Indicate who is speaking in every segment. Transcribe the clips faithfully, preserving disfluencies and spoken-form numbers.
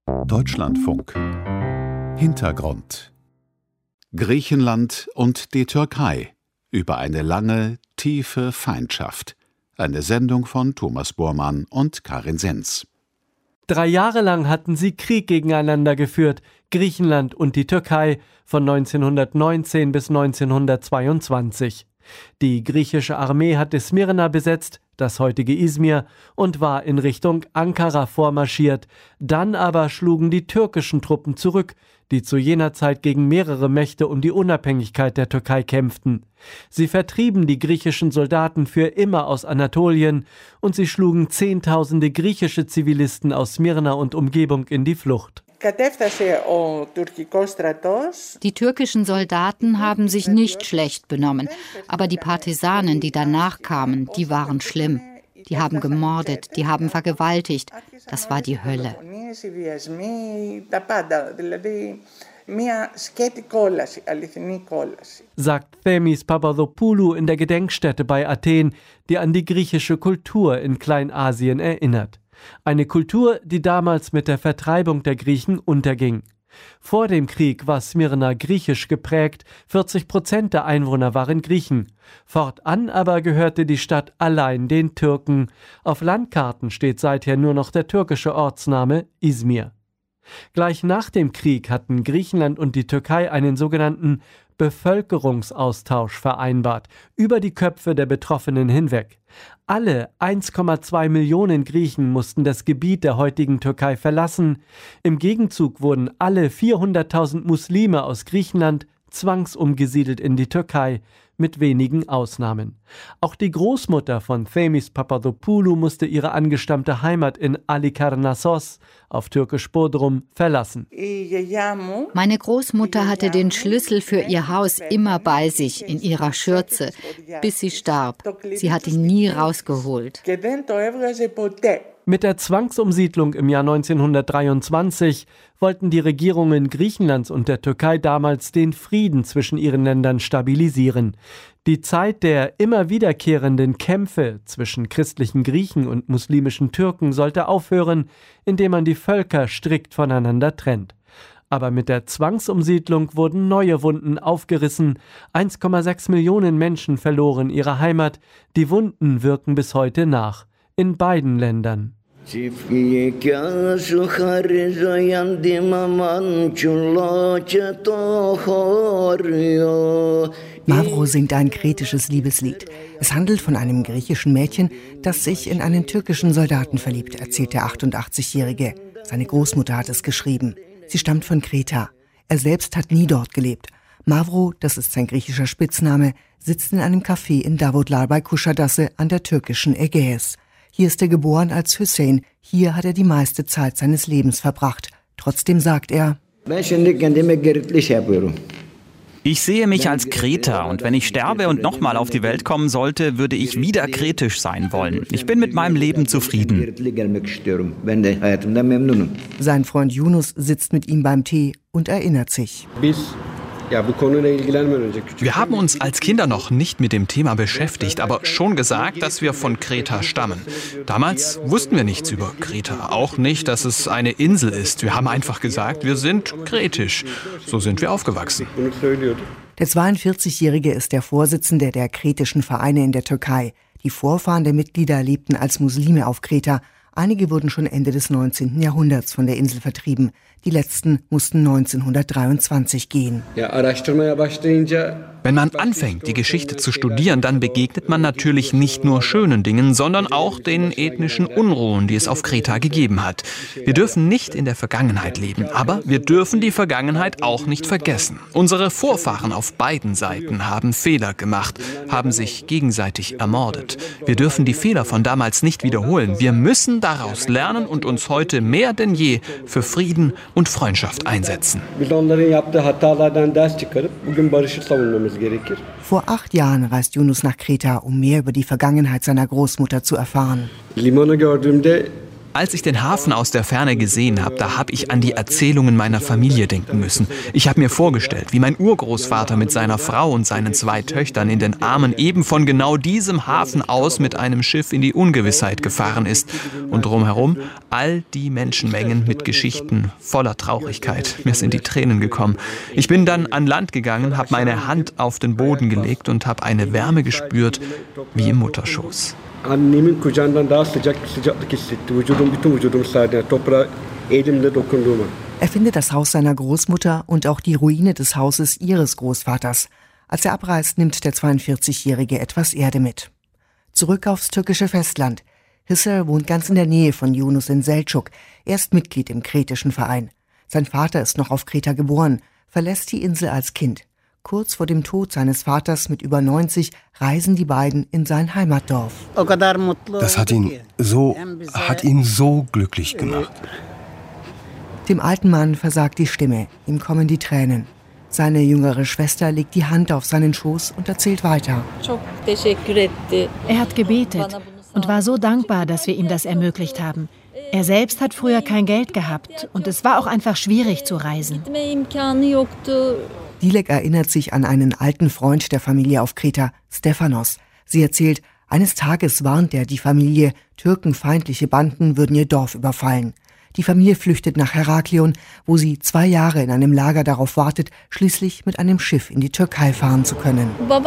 Speaker 1: Deutschlandfunk. Hintergrund. Griechenland und die Türkei. Über eine lange, tiefe Feindschaft. Eine Sendung von Thomas Bormann und Karin Senz.
Speaker 2: Drei Jahre lang hatten sie Krieg gegeneinander geführt, Griechenland und die Türkei, von neunzehnhundertneunzehn bis neunzehnhundertzweiundzwanzig. Die griechische Armee hatte Smyrna besetzt, das heutige Izmir, und war in Richtung Ankara vormarschiert. Dann aber schlugen die türkischen Truppen zurück, die zu jener Zeit gegen mehrere Mächte um die Unabhängigkeit der Türkei kämpften. Sie vertrieben die griechischen Soldaten für immer aus Anatolien und sie schlugen Zehntausende griechische Zivilisten aus Smyrna und Umgebung in die Flucht.
Speaker 3: Die türkischen Soldaten haben sich nicht schlecht benommen, aber die Partisanen, die danach kamen, die waren schlimm. Die haben gemordet, die haben vergewaltigt. Das war die Hölle.
Speaker 2: Sagt Themis Papadopoulou in der Gedenkstätte bei Athen, die an die griechische Kultur in Kleinasien erinnert. Eine Kultur, die damals mit der Vertreibung der Griechen unterging. Vor dem Krieg war Smyrna griechisch geprägt, vierzig Prozent der Einwohner waren Griechen. Fortan aber gehörte die Stadt allein den Türken. Auf Landkarten steht seither nur noch der türkische Ortsname Izmir. Gleich nach dem Krieg hatten Griechenland und die Türkei einen sogenannten Bevölkerungsaustausch vereinbart, über die Köpfe der Betroffenen hinweg. Alle eins Komma zwei Millionen Griechen mussten das Gebiet der heutigen Türkei verlassen. Im Gegenzug wurden alle vierhunderttausend Muslime aus Griechenland zwangsumgesiedelt in die Türkei, mit wenigen Ausnahmen. Auch die Großmutter von Themis Papadopoulou musste ihre angestammte Heimat in Halikarnassos, auf Türkisch Bodrum, verlassen.
Speaker 3: Meine Großmutter hatte den Schlüssel für ihr Haus immer bei sich, in ihrer Schürze, bis sie starb. Sie hat ihn nie rausgeholt.
Speaker 2: Mit der Zwangsumsiedlung im Jahr neunzehnhundertdreiundzwanzig wollten die Regierungen Griechenlands und der Türkei damals den Frieden zwischen ihren Ländern stabilisieren. Die Zeit der immer wiederkehrenden Kämpfe zwischen christlichen Griechen und muslimischen Türken sollte aufhören, indem man die Völker strikt voneinander trennt. Aber mit der Zwangsumsiedlung wurden neue Wunden aufgerissen. eins Komma sechs Millionen Menschen verloren ihre Heimat. Die Wunden wirken bis heute nach. In beiden Ländern.
Speaker 4: Mavro singt ein kretisches Liebeslied. Es handelt von einem griechischen Mädchen, das sich in einen türkischen Soldaten verliebt, erzählt der achtundachtzigjährige. Seine Großmutter hat es geschrieben. Sie stammt von Kreta. Er selbst hat nie dort gelebt. Mavro, das ist sein griechischer Spitzname, sitzt in einem Café in Davutlar bei Kuşadası an der türkischen Ägäis. Hier ist er geboren als Hüseyin. Hier hat er die meiste Zeit seines Lebens verbracht. Trotzdem sagt er:
Speaker 5: Ich sehe mich als Kreter und wenn ich sterbe und nochmal auf die Welt kommen sollte, würde ich wieder kretisch sein wollen. Ich bin mit meinem Leben zufrieden.
Speaker 4: Sein Freund Yunus sitzt mit ihm beim Tee und erinnert sich.
Speaker 6: Wir haben uns als Kinder noch nicht mit dem Thema beschäftigt, aber schon gesagt, dass wir von Kreta stammen. Damals wussten wir nichts über Kreta, auch nicht, dass es eine Insel ist. Wir haben einfach gesagt, wir sind kretisch. So sind wir aufgewachsen.
Speaker 4: Der zweiundvierzigjährige ist der Vorsitzende der kretischen Vereine in der Türkei. Die Vorfahren der Mitglieder lebten als Muslime auf Kreta. Einige wurden schon Ende des neunzehnten Jahrhunderts von der Insel vertrieben. Die letzten mussten neunzehnhundertdreiundzwanzig gehen.
Speaker 6: Wenn man anfängt, die Geschichte zu studieren, dann begegnet man natürlich nicht nur schönen Dingen, sondern auch den ethnischen Unruhen, die es auf Kreta gegeben hat. Wir dürfen nicht in der Vergangenheit leben, aber wir dürfen die Vergangenheit auch nicht vergessen. Unsere Vorfahren auf beiden Seiten haben Fehler gemacht, haben sich gegenseitig ermordet. Wir dürfen die Fehler von damals nicht wiederholen. Wir müssen daraus lernen und uns heute mehr denn je für Frieden und Freundschaft einsetzen.
Speaker 4: Vor acht Jahren reist Yunus nach Kreta, um mehr über die Vergangenheit seiner Großmutter zu erfahren.
Speaker 6: Als ich den Hafen aus der Ferne gesehen habe, da habe ich an die Erzählungen meiner Familie denken müssen. Ich habe mir vorgestellt, wie mein Urgroßvater mit seiner Frau und seinen zwei Töchtern in den Armen eben von genau diesem Hafen aus mit einem Schiff in die Ungewissheit gefahren ist. Und drumherum all die Menschenmengen mit Geschichten voller Traurigkeit. Mir sind die Tränen gekommen. Ich bin dann an Land gegangen, habe meine Hand auf den Boden gelegt und habe eine Wärme gespürt, wie im Mutterschoß.
Speaker 4: Er findet das Haus seiner Großmutter und auch die Ruine des Hauses ihres Großvaters. Als er abreist, nimmt der zweiundvierzigjährige etwas Erde mit. Zurück aufs türkische Festland. Hisar wohnt ganz in der Nähe von Yunus in Selçuk. Er ist Mitglied im kretischen Verein. Sein Vater ist noch auf Kreta geboren, verlässt die Insel als Kind. Kurz vor dem Tod seines Vaters mit über neunzig reisen die beiden in sein Heimatdorf.
Speaker 7: Das hat ihn so, hat ihn so glücklich gemacht.
Speaker 4: Dem alten Mann versagt die Stimme, ihm kommen die Tränen. Seine jüngere Schwester legt die Hand auf seinen Schoß und erzählt weiter.
Speaker 8: Er hat gebetet und war so dankbar, dass wir ihm das ermöglicht haben. Er selbst hat früher kein Geld gehabt und es war auch einfach schwierig zu reisen.
Speaker 4: Dilek erinnert sich an einen alten Freund der Familie auf Kreta, Stefanos. Sie erzählt, eines Tages warnt er die Familie, türkenfeindliche Banden würden ihr Dorf überfallen. Die Familie flüchtet nach Heraklion, wo sie zwei Jahre in einem Lager darauf wartet, schließlich mit einem Schiff in die Türkei fahren zu können.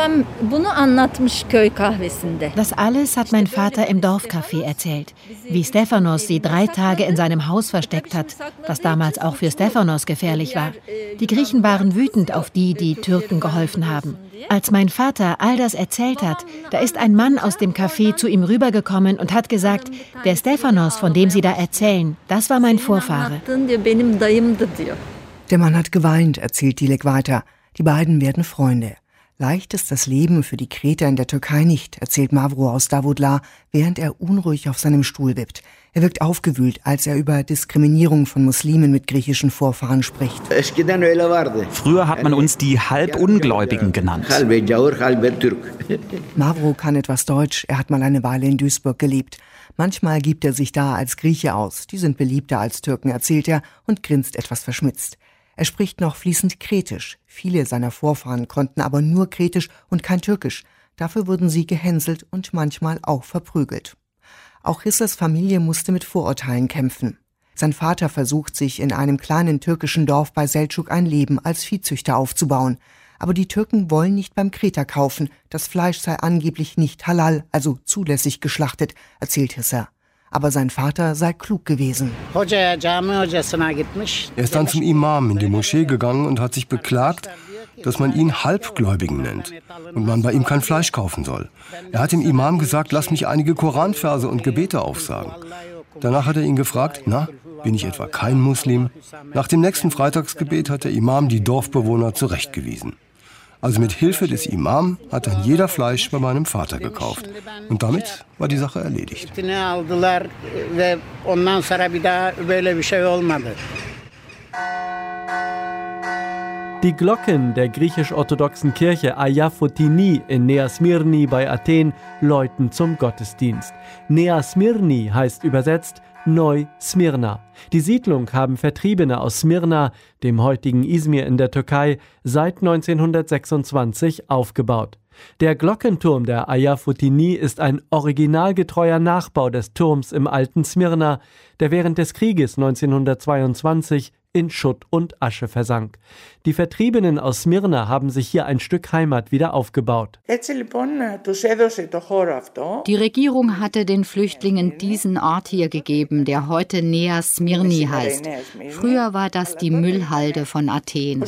Speaker 8: Das alles hat mein Vater im Dorfcafé erzählt. Wie Stefanos sie drei Tage in seinem Haus versteckt hat, was damals auch für Stefanos gefährlich war. Die Griechen waren wütend auf die, die Türken geholfen haben. Als mein Vater all das erzählt hat, da ist ein Mann aus dem Café zu ihm rübergekommen und hat gesagt, der Stefanos, von dem Sie da erzählen, das war mein Vorfahre.
Speaker 4: Der Mann hat geweint, erzählt Dilek weiter. Die beiden werden Freunde. Leicht ist das Leben für die Kreter in der Türkei nicht, erzählt Mavro aus Davutlar, während er unruhig auf seinem Stuhl wippt. Er wirkt aufgewühlt, als er über Diskriminierung von Muslimen mit griechischen Vorfahren spricht.
Speaker 5: Früher hat man uns die Halbungläubigen genannt.
Speaker 4: Mavro kann etwas Deutsch, er hat mal eine Weile in Duisburg gelebt. Manchmal gibt er sich da als Grieche aus, die sind beliebter als Türken, erzählt er und grinst etwas verschmitzt. Er spricht noch fließend Kretisch. Viele seiner Vorfahren konnten aber nur Kretisch und kein Türkisch. Dafür wurden sie gehänselt und manchmal auch verprügelt. Auch Hissers Familie musste mit Vorurteilen kämpfen. Sein Vater versucht, sich in einem kleinen türkischen Dorf bei Selçuk ein Leben als Viehzüchter aufzubauen. Aber die Türken wollen nicht beim Kreter kaufen. Das Fleisch sei angeblich nicht halal, also zulässig geschlachtet, erzählt Hissar. Aber sein Vater sei klug gewesen.
Speaker 7: Er ist dann zum Imam in die Moschee gegangen und hat sich beklagt, dass man ihn Halbgläubigen nennt und man bei ihm kein Fleisch kaufen soll. Er hat dem Imam gesagt, lass mich einige Koranverse und Gebete aufsagen. Danach hat er ihn gefragt, na, bin ich etwa kein Muslim? Nach dem nächsten Freitagsgebet hat der Imam die Dorfbewohner zurechtgewiesen. Also mit Hilfe des Imam hat dann jeder Fleisch bei meinem Vater gekauft. Und damit war die Sache erledigt.
Speaker 2: Die Glocken der griechisch-orthodoxen Kirche Agia Fotini in Nea Smyrni bei Athen läuten zum Gottesdienst. Nea Smyrni heißt übersetzt Neu-Smyrna. Die Siedlung haben Vertriebene aus Smyrna, dem heutigen Izmir in der Türkei, seit neunzehnhundertsechsundzwanzig aufgebaut. Der Glockenturm der Agia Fotini ist ein originalgetreuer Nachbau des Turms im alten Smyrna, der während des Krieges neunzehnhundertzweiundzwanzig in Schutt und Asche versank. Die Vertriebenen aus Smyrna haben sich hier ein Stück Heimat wieder aufgebaut.
Speaker 3: Die Regierung hatte den Flüchtlingen diesen Ort hier gegeben, der heute Nea Smyrni heißt. Früher war das die Müllhalde von Athen,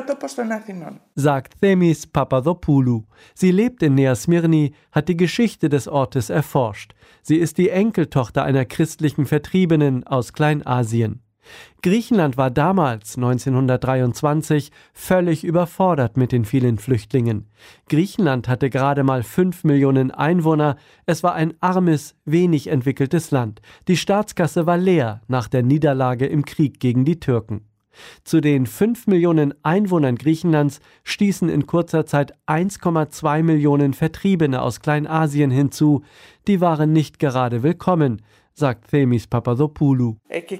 Speaker 2: sagt Themis Papadopoulou. Sie lebt in Nea Smyrni, hat die Geschichte des Ortes erforscht. Sie ist die Enkeltochter einer christlichen Vertriebenen aus Kleinasien. Griechenland war damals, neunzehnhundertdreiundzwanzig, völlig überfordert mit den vielen Flüchtlingen. Griechenland hatte gerade mal fünf Millionen Einwohner. Es war ein armes, wenig entwickeltes Land. Die Staatskasse war leer nach der Niederlage im Krieg gegen die Türken. Zu den fünf Millionen Einwohnern Griechenlands stießen in kurzer Zeit eins Komma zwei Millionen Vertriebene aus Kleinasien hinzu. Die waren nicht gerade willkommen, sagt Themis Papadopoulou.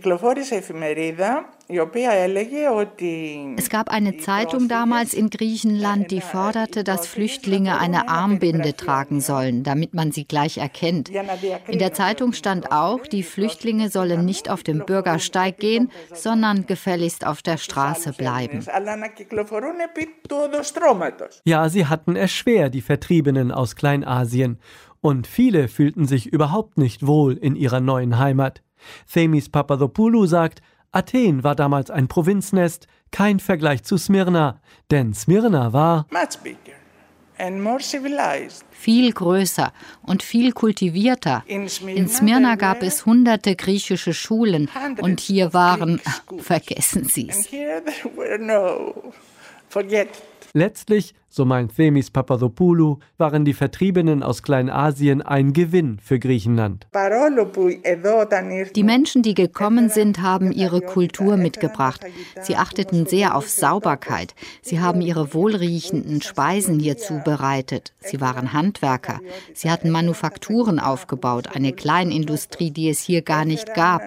Speaker 3: Es gab eine Zeitung damals in Griechenland, die forderte, dass Flüchtlinge eine Armbinde tragen sollen, damit man sie gleich erkennt. In der Zeitung stand auch, die Flüchtlinge sollen nicht auf dem Bürgersteig gehen, sondern gefälligst auf der Straße bleiben.
Speaker 2: Ja, sie hatten es schwer, die Vertriebenen aus Kleinasien. Und viele fühlten sich überhaupt nicht wohl in ihrer neuen Heimat. Themis Papadopoulou sagt, Athen war damals ein Provinznest, kein Vergleich zu Smyrna, denn Smyrna war
Speaker 3: viel größer und viel kultivierter. In Smyrna gab es hunderte griechische Schulen und hier waren, vergessen Sie es.
Speaker 2: Letztlich, so meint Themis Papadopoulou, waren die Vertriebenen aus Kleinasien ein Gewinn für Griechenland.
Speaker 3: Die Menschen, die gekommen sind, haben ihre Kultur mitgebracht. Sie achteten sehr auf Sauberkeit. Sie haben ihre wohlriechenden Speisen hier zubereitet. Sie waren Handwerker. Sie hatten Manufakturen aufgebaut, eine Kleinindustrie, die es hier gar nicht gab.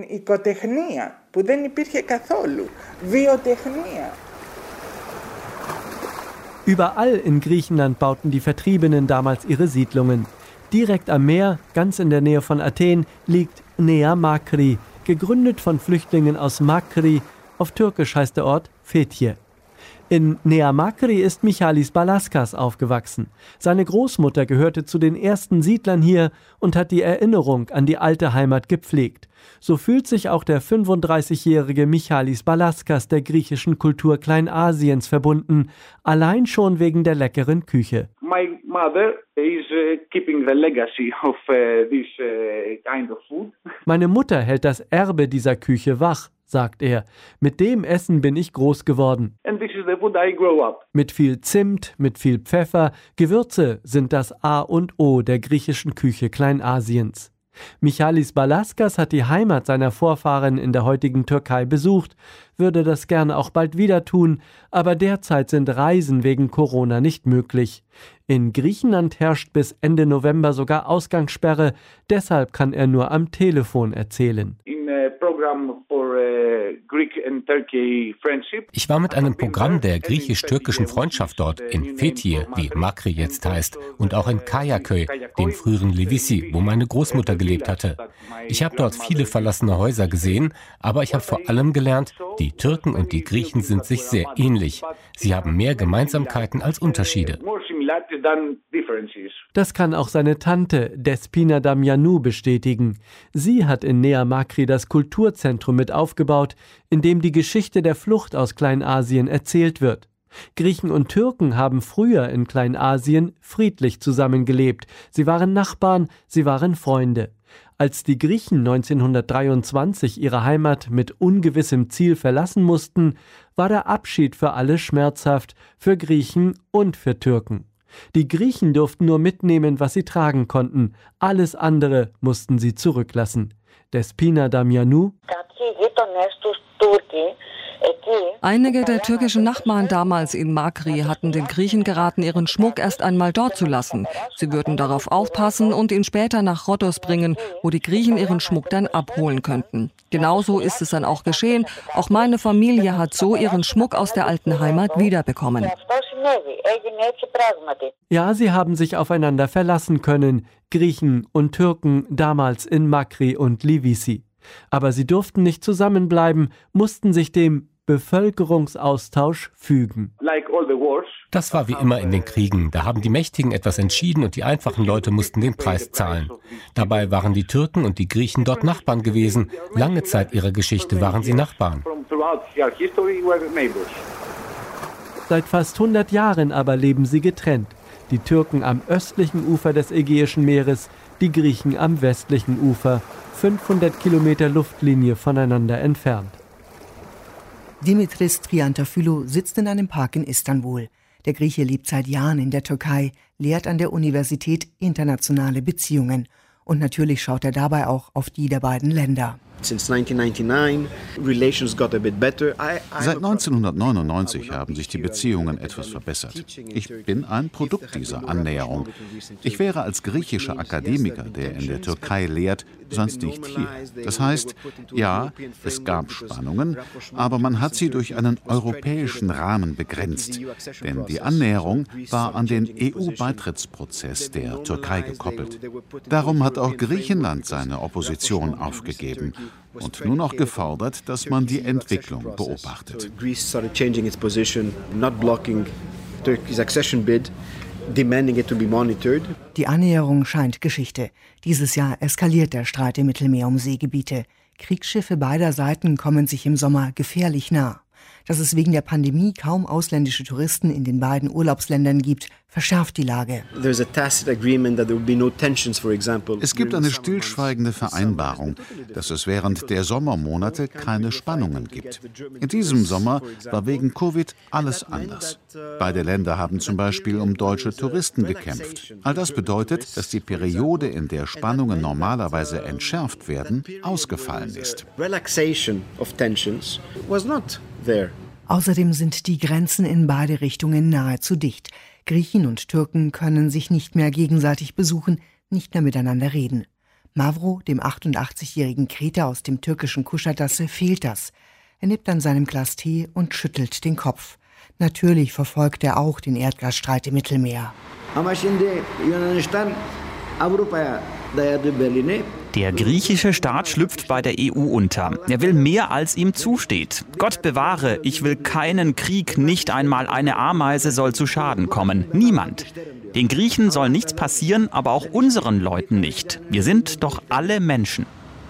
Speaker 2: Überall in Griechenland bauten die Vertriebenen damals ihre Siedlungen. Direkt am Meer, ganz in der Nähe von Athen, liegt Nea Makri, gegründet von Flüchtlingen aus Makri, auf Türkisch heißt der Ort Fethiye. In Nea Makri ist Michalis Balaskas aufgewachsen. Seine Großmutter gehörte zu den ersten Siedlern hier und hat die Erinnerung an die alte Heimat gepflegt. So fühlt sich auch der fünfunddreißigjährige Michalis Balaskas der griechischen Kultur Kleinasiens verbunden, allein schon wegen der leckeren Küche.
Speaker 9: My mother is uh, keeping the legacy of uh, this uh, kind of food.
Speaker 2: Meine Mutter hält das Erbe dieser Küche wach, sagt er. Mit dem Essen bin ich groß geworden.
Speaker 9: And this is the food I grow up.
Speaker 2: Mit viel Zimt, mit viel Pfeffer, Gewürze sind das A und O der griechischen Küche Kleinasiens. Michalis Balaskas hat die Heimat seiner Vorfahren in der heutigen Türkei besucht, würde das gerne auch bald wieder tun, aber derzeit sind Reisen wegen Corona nicht möglich. In Griechenland herrscht bis Ende November sogar Ausgangssperre, deshalb kann er nur am Telefon erzählen.
Speaker 10: Ich war mit einem Programm der griechisch-türkischen Freundschaft dort, in Fethiye, wie Makri jetzt heißt, und auch in Kayaköy, dem früheren Livisi, wo meine Großmutter gelebt hatte. Ich habe dort viele verlassene Häuser gesehen, aber ich habe vor allem gelernt, die Türken und die Griechen sind sich sehr ähnlich. Sie haben mehr Gemeinsamkeiten als Unterschiede.
Speaker 2: Das kann auch seine Tante Despina Damianou bestätigen. Sie hat in Nea Makri das Kulturzentrum mit aufgebaut, in dem die Geschichte der Flucht aus Kleinasien erzählt wird. Griechen und Türken haben früher in Kleinasien friedlich zusammengelebt. Sie waren Nachbarn, sie waren Freunde. Als die Griechen neunzehnhundertdreiundzwanzig ihre Heimat mit ungewissem Ziel verlassen mussten, war der Abschied für alle schmerzhaft, für Griechen und für Türken. Die Griechen durften nur mitnehmen, was sie tragen konnten. Alles andere mussten sie zurücklassen. Despina Damianou:
Speaker 11: Einige der türkischen Nachbarn damals in Makri hatten den Griechen geraten, ihren Schmuck erst einmal dort zu lassen. Sie würden darauf aufpassen und ihn später nach Rhodos bringen, wo die Griechen ihren Schmuck dann abholen könnten. Genauso ist es dann auch geschehen. Auch meine Familie hat so ihren Schmuck aus der alten Heimat wiederbekommen.
Speaker 2: Ja, sie haben sich aufeinander verlassen können, Griechen und Türken damals in Makri und Livisi. Aber sie durften nicht zusammenbleiben, mussten sich dem Bevölkerungsaustausch fügen.
Speaker 10: Das war wie immer in den Kriegen. Da haben die Mächtigen etwas entschieden und die einfachen Leute mussten den Preis zahlen. Dabei waren die Türken und die Griechen dort Nachbarn gewesen. Lange Zeit ihrer Geschichte waren sie Nachbarn.
Speaker 2: Seit fast hundert Jahren aber leben sie getrennt. Die Türken am östlichen Ufer des Ägäischen Meeres, die Griechen am westlichen Ufer, fünfhundert Kilometer Luftlinie voneinander entfernt.
Speaker 4: Dimitris Triantafylou sitzt in einem Park in Istanbul. Der Grieche lebt seit Jahren in der Türkei, lehrt an der Universität internationale Beziehungen. Und natürlich schaut er dabei auch auf die der beiden Länder.
Speaker 12: Seit
Speaker 1: neunzehnhundertneunundneunzig haben sich die Beziehungen etwas verbessert. Ich bin ein Produkt dieser Annäherung. Ich wäre als griechischer Akademiker, der in der Türkei lehrt, sonst nicht hier. Das heißt, ja, es gab Spannungen, aber man hat sie durch einen europäischen Rahmen begrenzt. Denn die Annäherung war an den E U-Beitrittsprozess der Türkei gekoppelt. Darum hat auch Griechenland seine Opposition aufgegeben und nur noch gefordert, dass man die Entwicklung beobachtet.
Speaker 4: Die Annäherung scheint Geschichte. Dieses Jahr eskaliert der Streit im Mittelmeer um Seegebiete. Kriegsschiffe beider Seiten kommen sich im Sommer gefährlich nah. Dass es wegen der Pandemie kaum ausländische Touristen in den beiden Urlaubsländern gibt, verschärft die Lage.
Speaker 1: Es gibt eine stillschweigende Vereinbarung, dass es während der Sommermonate keine Spannungen gibt. In diesem Sommer war wegen Covid alles anders. Beide Länder haben zum Beispiel um deutsche Touristen gekämpft. All das bedeutet, dass die Periode, in der Spannungen normalerweise entschärft werden, ausgefallen ist.
Speaker 4: Außerdem sind die Grenzen in beide Richtungen nahezu dicht. Griechen und Türken können sich nicht mehr gegenseitig besuchen, nicht mehr miteinander reden. Mavro, dem achtundachtzigjährigen Kreter aus dem türkischen Kuşadası, fehlt das. Er nippt an seinem Glas Tee und schüttelt den Kopf. Natürlich verfolgt er auch den Erdgasstreit im Mittelmeer.
Speaker 5: Der griechische Staat schlüpft bei der E U unter. Er will mehr, als ihm zusteht. Gott bewahre, ich will keinen Krieg, nicht einmal eine Ameise soll zu Schaden kommen. Niemand. Den Griechen soll nichts passieren, aber auch unseren Leuten nicht. Wir sind doch alle Menschen.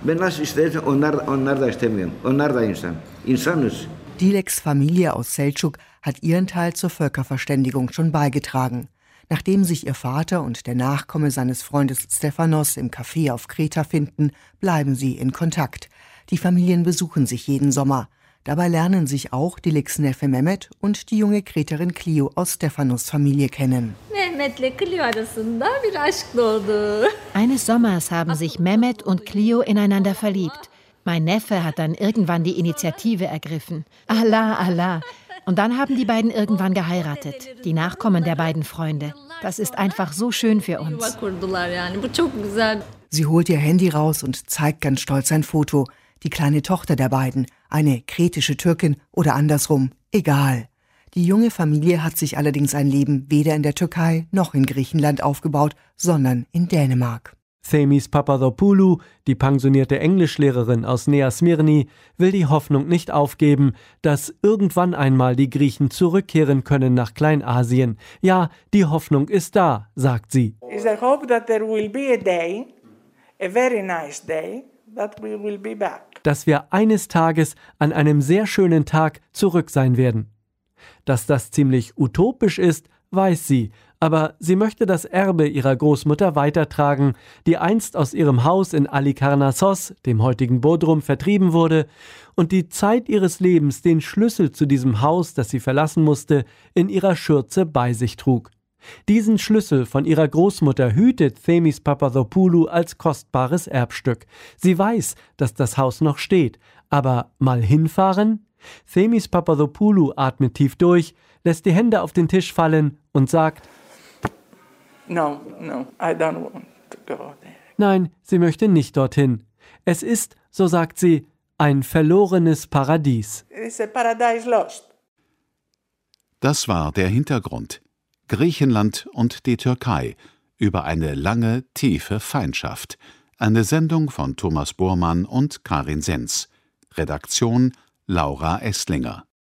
Speaker 4: Dileks Familie aus Selçuk hat ihren Teil zur Völkerverständigung schon beigetragen. Nachdem sich ihr Vater und der Nachkomme seines Freundes Stefanos im Café auf Kreta finden, bleiben sie in Kontakt. Die Familien besuchen sich jeden Sommer. Dabei lernen sich auch Dileks Neffe Mehmet und die junge Kreterin Clio aus Stefanos Familie kennen.
Speaker 8: Eines Sommers haben sich Mehmet und Clio ineinander verliebt. Mein Neffe hat dann irgendwann die Initiative ergriffen. Allah, Allah. Und dann haben die beiden irgendwann geheiratet, die Nachkommen der beiden Freunde. Das ist einfach so schön für uns.
Speaker 4: Sie holt ihr Handy raus und zeigt ganz stolz ein Foto. Die kleine Tochter der beiden, eine kretische Türkin oder andersrum, egal. Die junge Familie hat sich allerdings ein Leben weder in der Türkei noch in Griechenland aufgebaut, sondern in Dänemark.
Speaker 2: Themis Papadopoulou, die pensionierte Englischlehrerin aus Nea Smyrni, will die Hoffnung nicht aufgeben, dass irgendwann einmal die Griechen zurückkehren können nach Kleinasien. Ja, die Hoffnung ist da, sagt sie.
Speaker 13: Is I hope that there will be a day, a very nice day, that we will be back.
Speaker 2: Dass wir eines Tages an einem sehr schönen Tag zurück sein werden. Dass das ziemlich utopisch ist, weiß sie. Aber sie möchte das Erbe ihrer Großmutter weitertragen, die einst aus ihrem Haus in Halikarnassos, dem heutigen Bodrum, vertrieben wurde und die Zeit ihres Lebens den Schlüssel zu diesem Haus, das sie verlassen musste, in ihrer Schürze bei sich trug. Diesen Schlüssel von ihrer Großmutter hütet Themis Papadopoulou als kostbares Erbstück. Sie weiß, dass das Haus noch steht, aber mal hinfahren? Themis Papadopoulou atmet tief durch, lässt die Hände auf den Tisch fallen und sagt:
Speaker 13: No, no, I don't want to go there.
Speaker 2: Nein, sie möchte nicht dorthin. Es ist, so sagt sie, ein verlorenes Paradies.
Speaker 13: It's a paradise lost.
Speaker 1: Das war der Hintergrund. Griechenland und die Türkei über eine lange, tiefe Feindschaft. Eine Sendung von Thomas Bormann und Karin Senz. Redaktion Laura Esslinger.